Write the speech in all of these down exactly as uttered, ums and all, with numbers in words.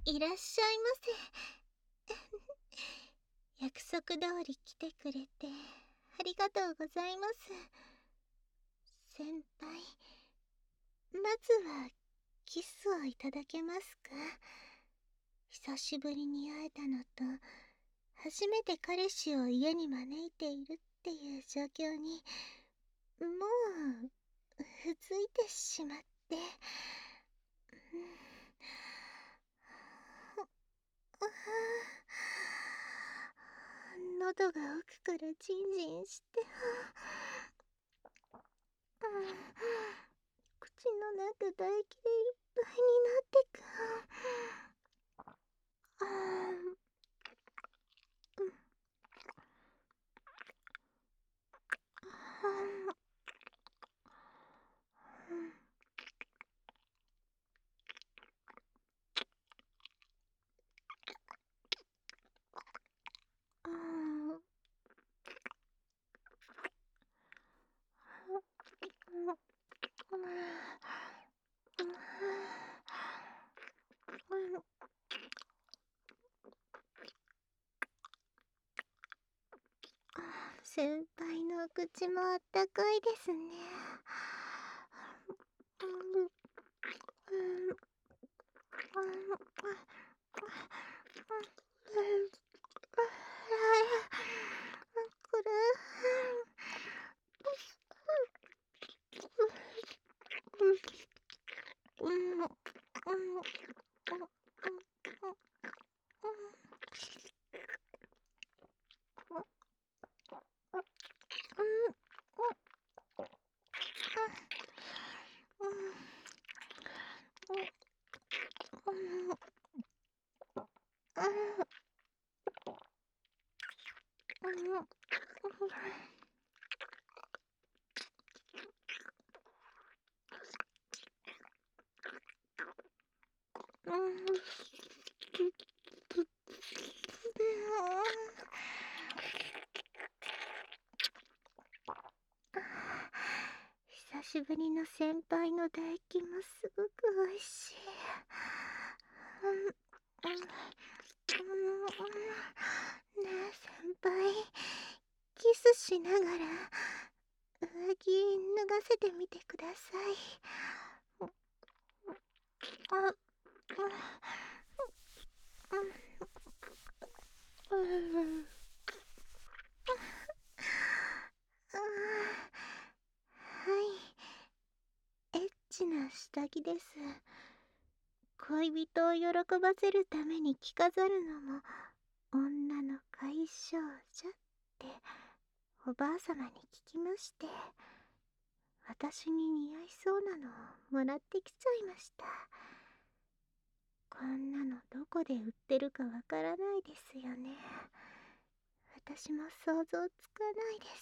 いらっしゃいませ。約束通り来てくれてありがとうございます。先輩、まずはキスをいただけますか？久しぶりに会えたのと、初めて彼氏を家に招いているっていう状況に、もう、ふついてしまって。喉が奥からジンジンして、口の中唾液でいっぱいになってく。あーあーあ先輩のお口もあったかいですね。これうんうんうん久しぶりの先輩の唾液もすごくおいしい。ねえ先輩、キスしながら上着脱がせてみてください。あ、うん、はい、エッチな下着です。恋人を喜ばせるために着飾るのも女の解消じゃっておばあさまに聞きまして、私に似合いそうなのをもらってきちゃいました。こんなのどこで売ってるかわからないですよね。私も想像つかないです。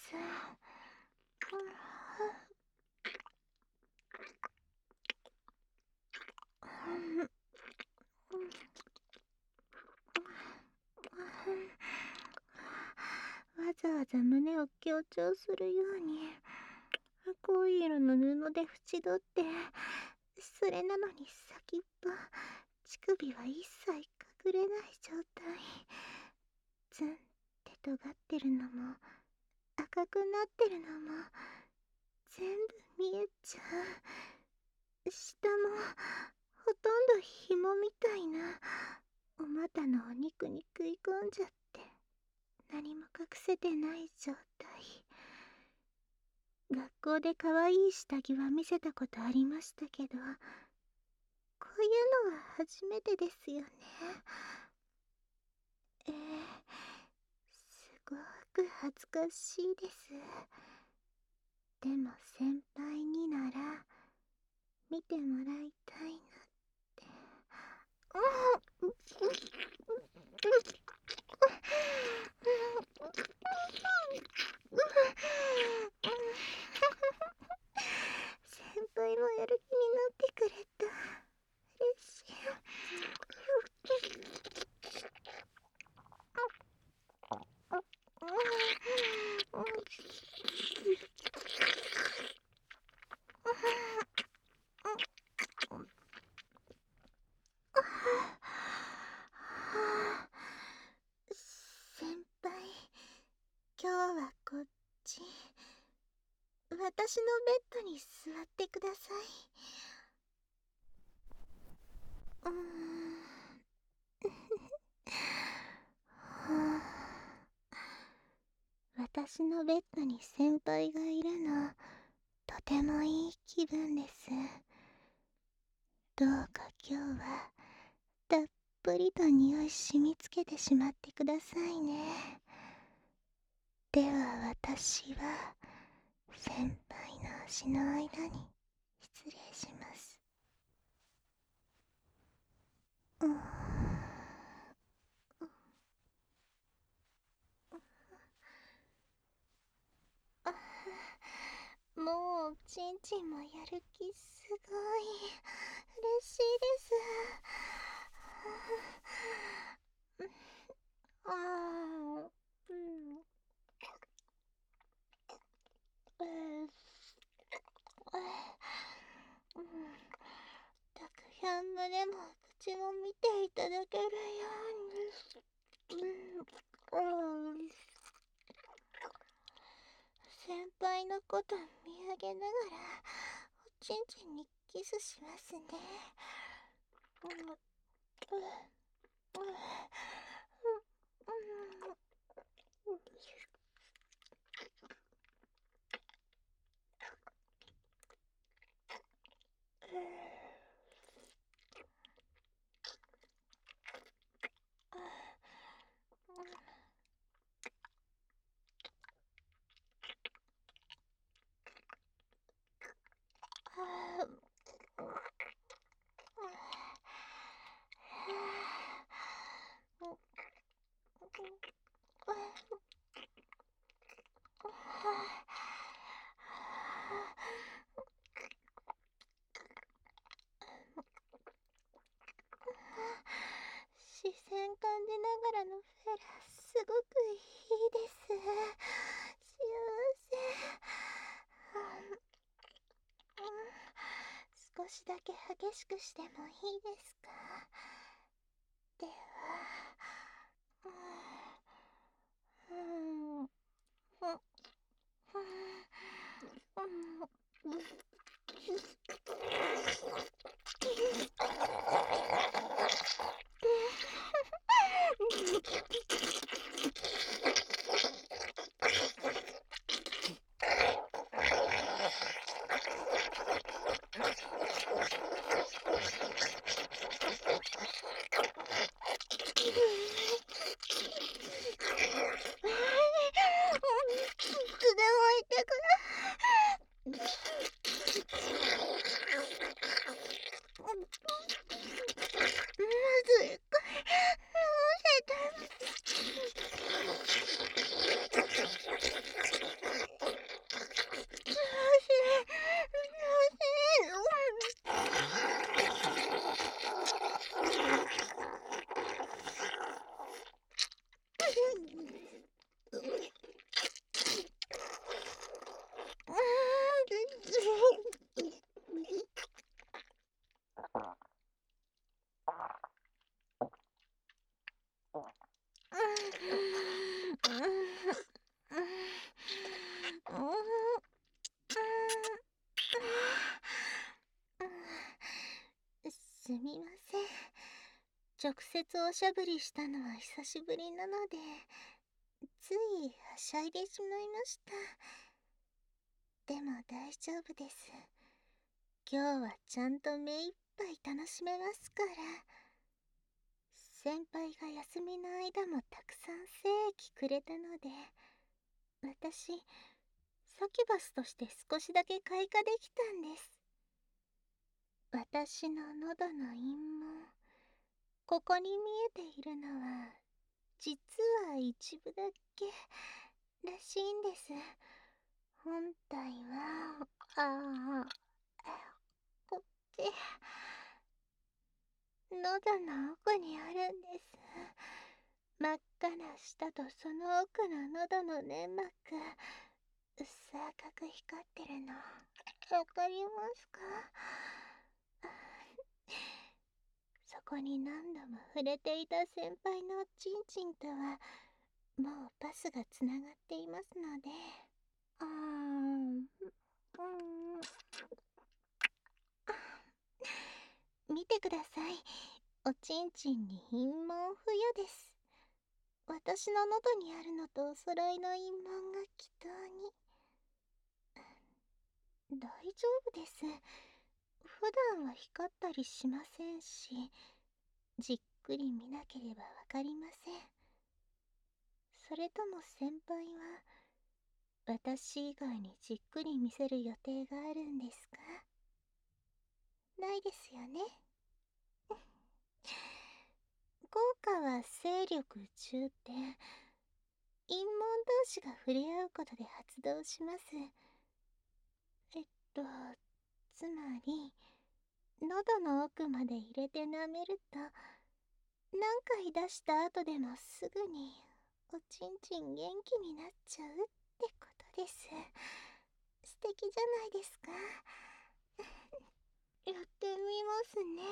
わざわざ胸を強調するように濃い色の布で縁取って、それなのに先っぽ乳首は一切隠れない状態。ツンって尖ってるのも赤くなってるのも全部見えちゃう。下もほとんど紐みたいなお股のお肉に食い込んじゃって何も隠せてない状態。学校で可愛い下着は見せたことありましたけど、こういうのは初めてですよね。えー、すごく恥ずかしいです。でも先輩になら見てもらいたいなって。先輩もやる気になってくれた。嬉しい。 私のベッドに座ってください。うーん。はあ、私のベッドに先輩がいるの、とてもいい気分です。どうか今日はたっぷりと匂い染みつけてしまってくださいね。では私は先輩の足の間に失礼します。うーん。あ、もうちんちんもやる気すごい嬉しいです。ああ、うん。えー、うん。たくさん胸も口も見ていただけるように。うん、うん。先輩のこと見上げながらおちんちんにキスしますね。うん、うん、うん、うん、うん。視線感じながらのフェラ、すごくいいです。幸せ。うん、少しだけ激しくしてもいいですか？では、うん、うん、うん、うん、うん。いつでもいてくれ。まずいかい、すみません。直接おしゃぶりしたのは久しぶりなので、ついはしゃいでしまいました。でも大丈夫です。今日はちゃんと目いっぱい楽しめますから。先輩が休みの間もたくさん精液くれたので、私、サキュバスとして少しだけ開花できたんです。私の喉の陰謀、ここに見えているのは、実は一部だけらしいんです。本体は、ああ、こっち、喉の奥にあるんです。真っ赤な舌とその奥の喉の粘膜、うっさ赤く光ってるの、わかりますか？そこに何度も触れていた先輩のチンチンとはもうパスがつながっていますので、あーん、 うーん。見てください。おちんちんに陰紋付与です。私の喉にあるのとお揃いの陰紋が祈祷に。大丈夫です。普段は光ったりしませんし、じっくり見なければわかりません。それとも先輩は、私以外にじっくり見せる予定があるんですか？ないですよね。効果は勢力じゅってん。陰門同士が触れ合うことで発動します。えっと、つまり、喉の奥まで入れて舐めると、何回出した後でもすぐにおちんちん元気になっちゃうってことです。素敵じゃないですか。やってみますね。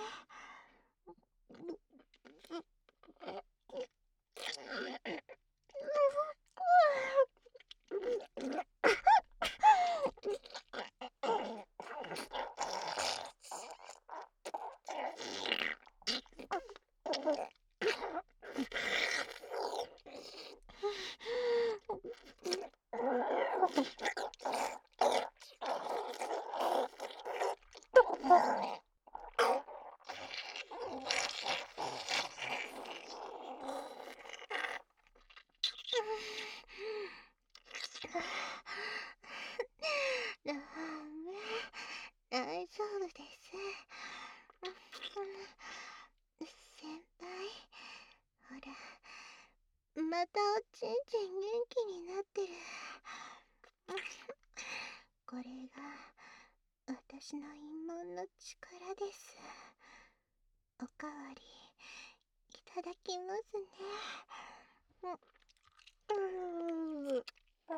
ダメ、大丈夫です。先輩、ほら、またおちんちん元気になってる。これが私の陰謀の力です。おかわりいただきますね。うー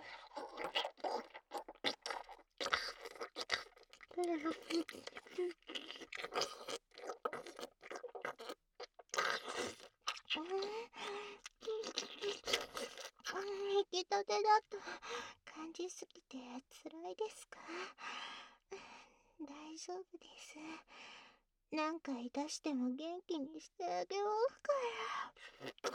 引きたてだと感じすぎて辛いですか？大丈夫です。何回出しても元気にしてあげますから。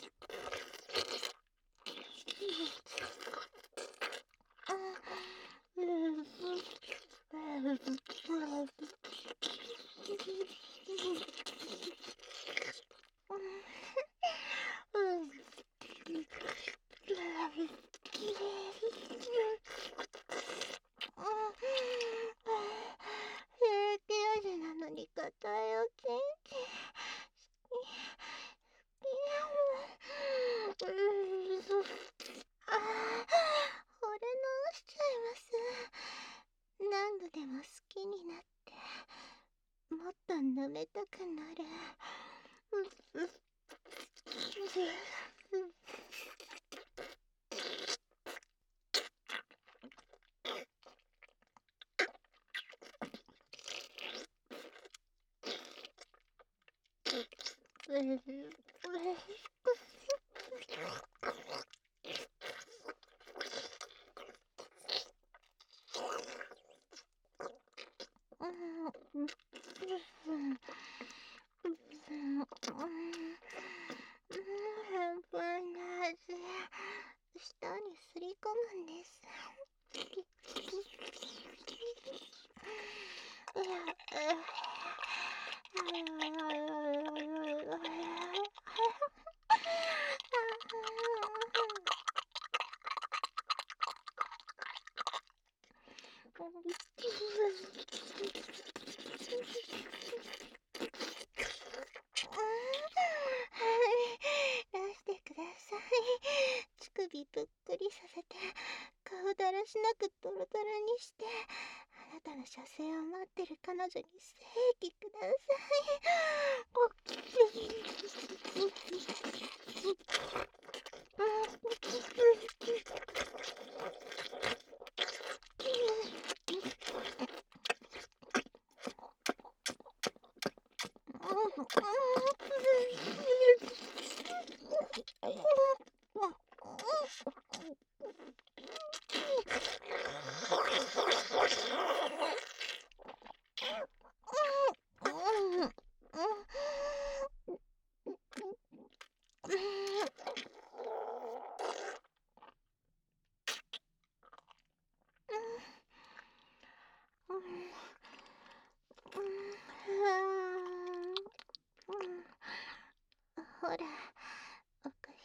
平気味なのに硬いおちんちん。ああ、惚れ直しちゃいます。何度でも好きになって、もっと舐めたくなる。先輩の味、舌にすり込むんです。出してください。乳首ぷっくりさせて、顔だらしなくドロドロにして、あなたの射精を待ってる彼女に正義ください。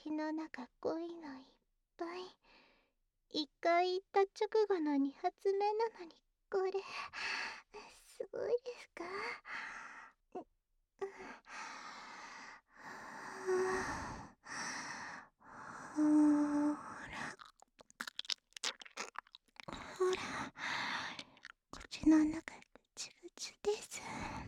口の中濃いのいっぱい。一回言った直後の二発目なのに、これすごいですか？ほらほら、口の中ぐちぐちです。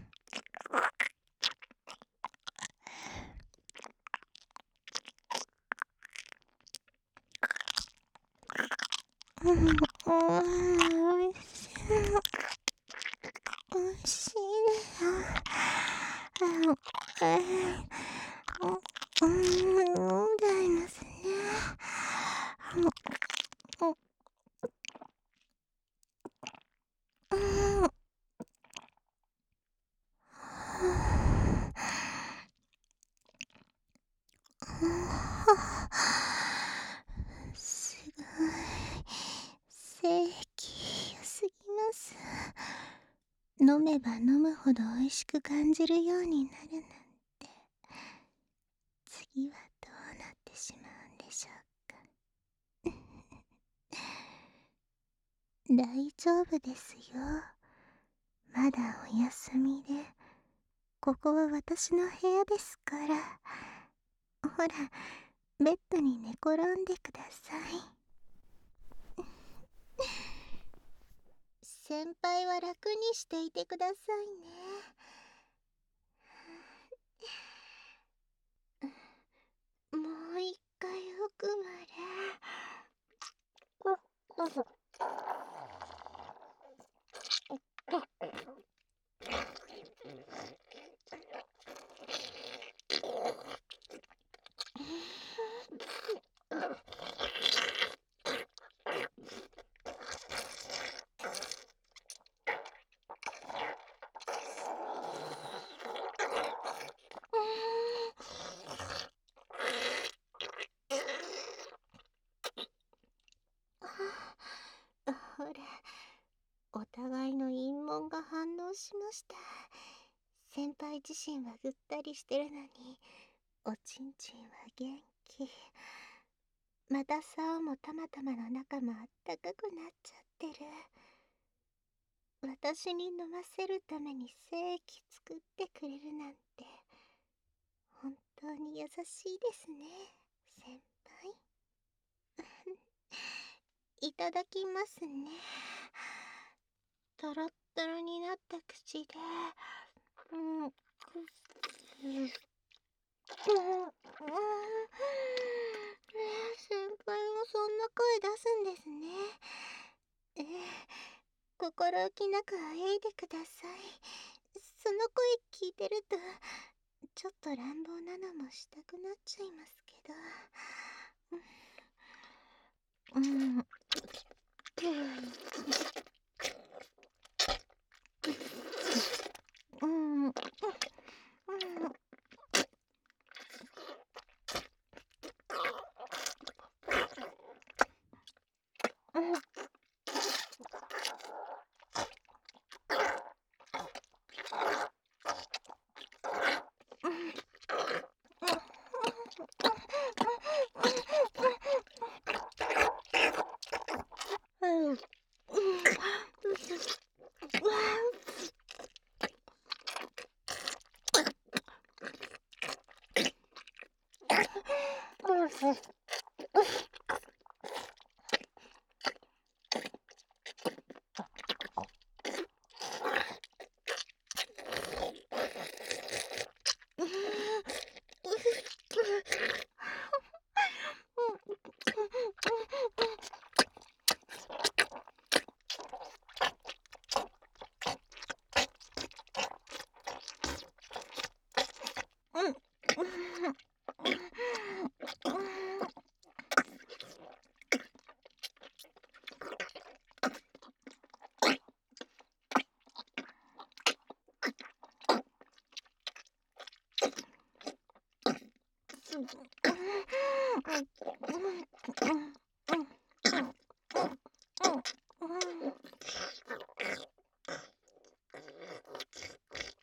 うん、おいしい。おいしいです。あの、えー、うん、飲んじゃいますね。うん、うん、すごい。正気良すぎます。飲めば飲むほど美味しく感じるようになるなんて、次はどうなってしまうんでしょうか。大丈夫ですよ。まだお休みで、ここは私の部屋ですから。ほら、ベッドに寝転んでください。先輩は楽にしていてくださいね。もう一回奥まで。ほら、お互いの陰謀が反応しました。先輩自身はぐったりしてるのに、おちんちんは元気。また竿もたまたまの中もあったかくなっちゃってる。私に飲ませるために精液作ってくれるなんて、本当に優しいですね、先輩。いただきますね。トロットロになった口で、うん、うん、うん、先輩もそんな声出すんですね。えー、心置きなくあえいでください。その声聞いてると、ちょっと乱暴なのもしたくなっちゃいますけど。うん、うん、うん、うん、うん。うん、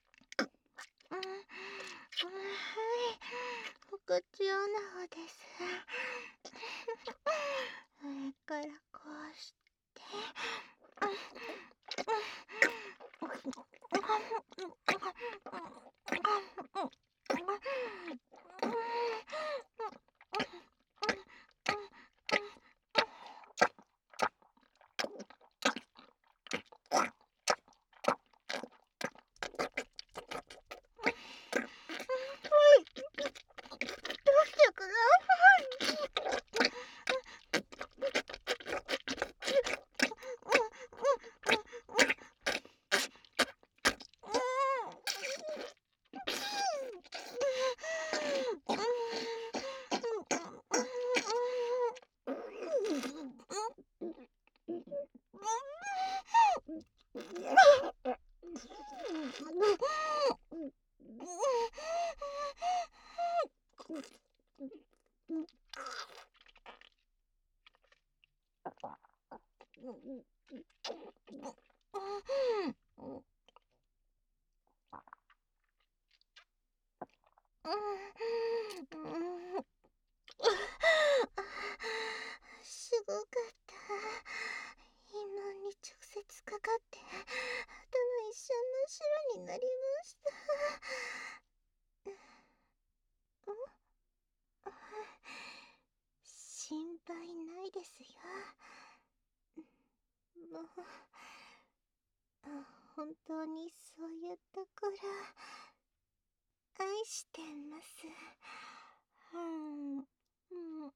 お口用の方です。 ですよ。もう、あ、本当にそう言ったから愛してます。うん、うん、うん、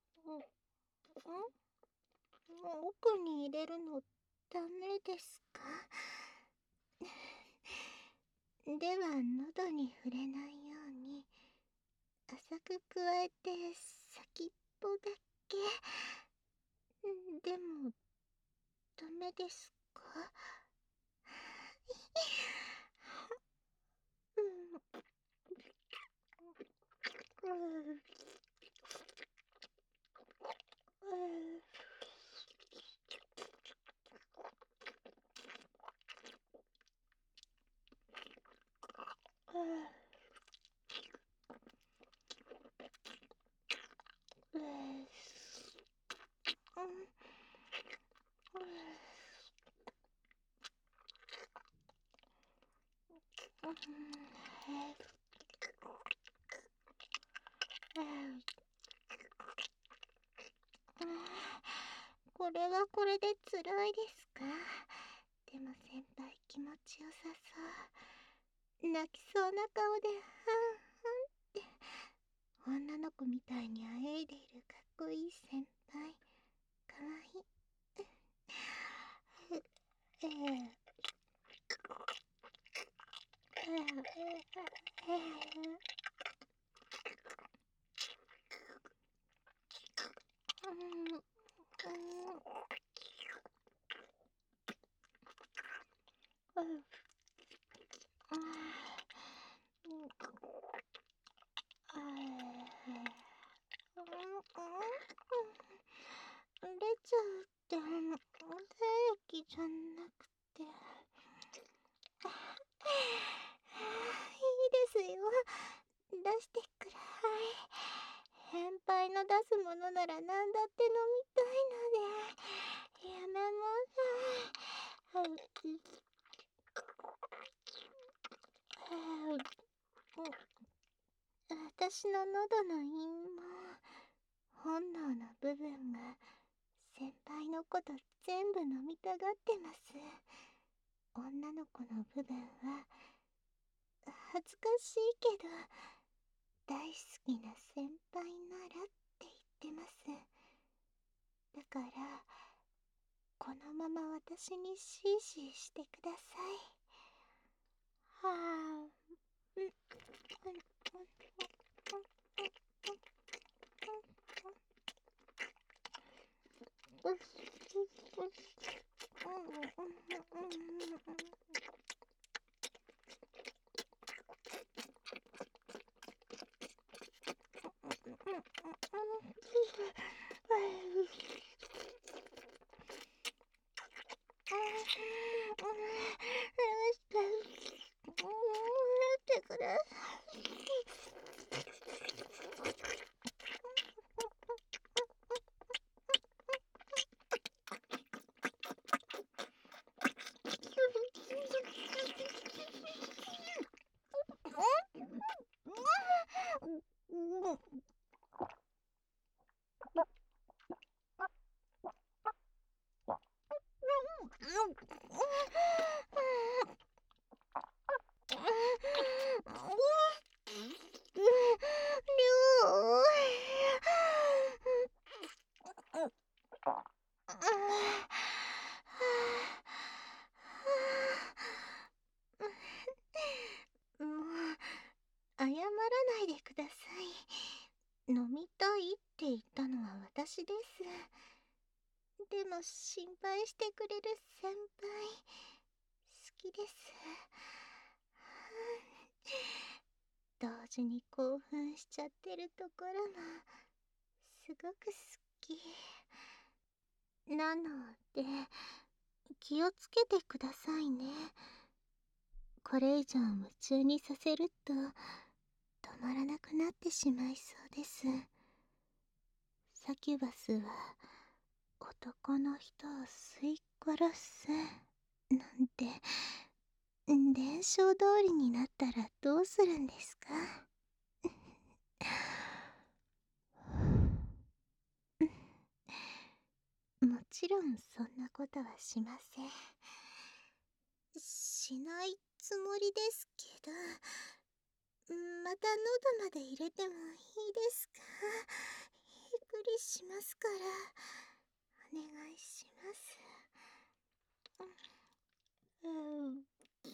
奥に入れるのダメですか？では喉に触れないように浅く加えて先っぽだけ。でもダメですか？うん、うん、うん、うん、うん、これはこれで辛いですか？でも先輩気持ちよさそう。泣きそうな顔でふんふんって女の子みたいにあえいでいるかっこいい先輩。かわいい。ええ、出ちゃうって平気じゃなくて。いいですよ、出してください。先輩の出すものなら何だって飲みたいのでやめません。私の喉の陰謀、本能の部分が先輩のこと全部飲みたがってます。女の子の部分は恥ずかしいけど大好きな先輩ならって言ってます。だからこのまま私にシーシーしてください。はあ、うん、うん、うん、うん、うん、ってください。もう謝らないでください。飲みたいって言ったのは私です。でも心配してくれる先輩好きです。同時に興奮しちゃってるところもすごく好きなので気をつけてくださいね。これ以上夢中にさせると止まらなくなってしまいそうです。サキュバスは男の人を吸い殺すなんて伝承通りになったらどうするんですか？ もちろんそんなことはしません。しないつもりですけど、また喉まで入れてもいいですか？びっくりしますから、お願いします。うん、うん、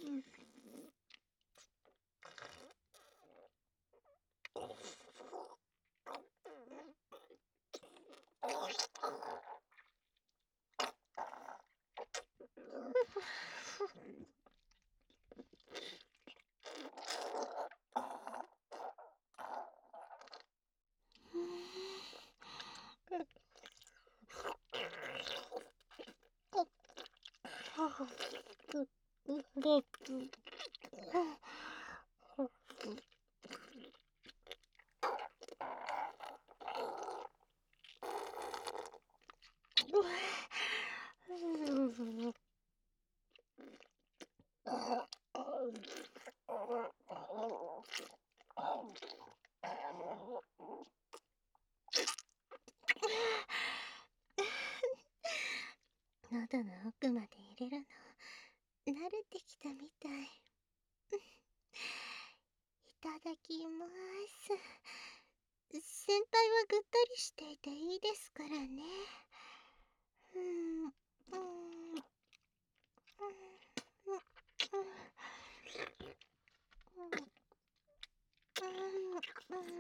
喉の奥まで入れるの慣れてきたみたい。いただきます。先輩はぐったりしていていいですからね。うん、うん、うん、うん、うん、うん。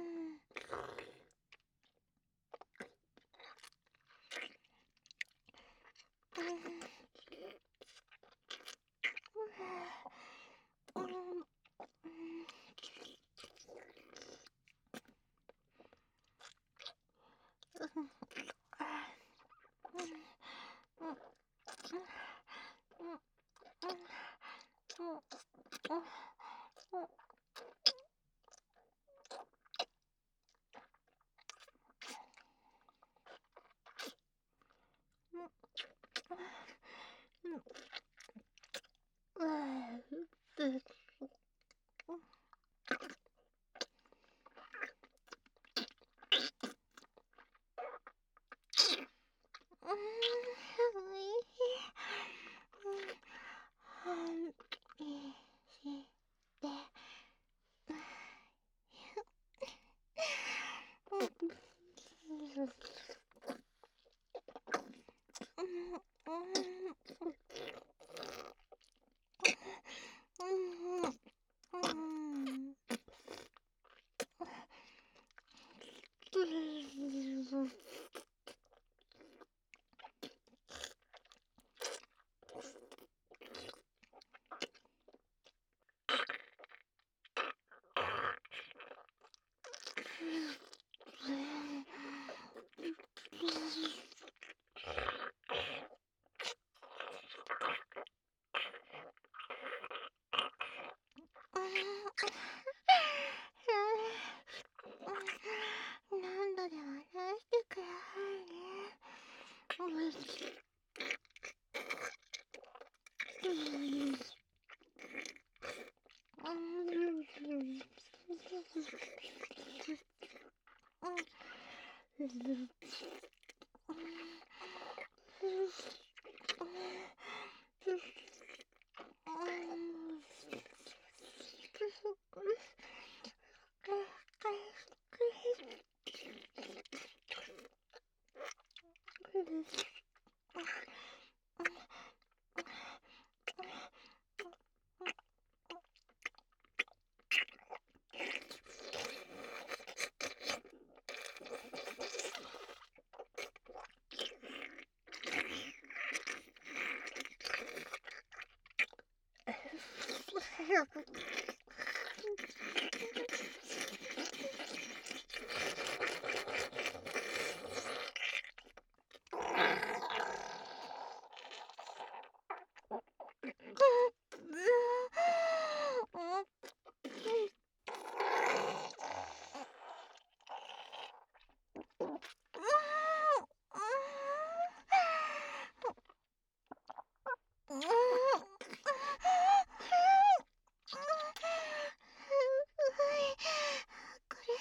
何度でも出してくださいね。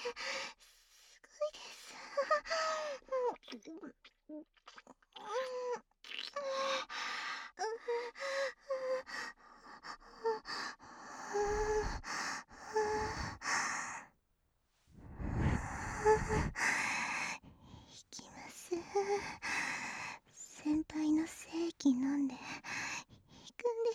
すごいです。 先輩の精液飲んで行くんです。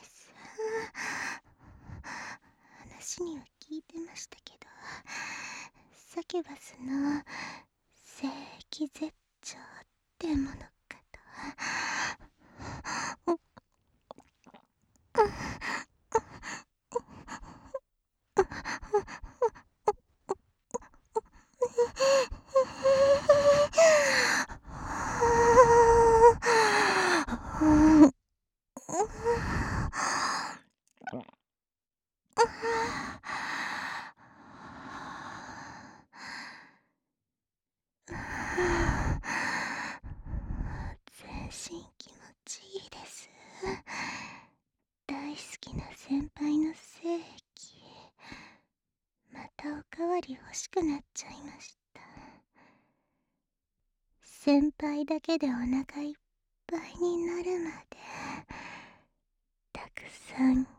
話には聞いてましたけど、サキュバスの精液絶頂ってものかと。全身気持ちいいです。大好きな先輩の精液、またおかわり欲しくなっちゃいました。先輩だけでお腹いっぱいになるまでたくさん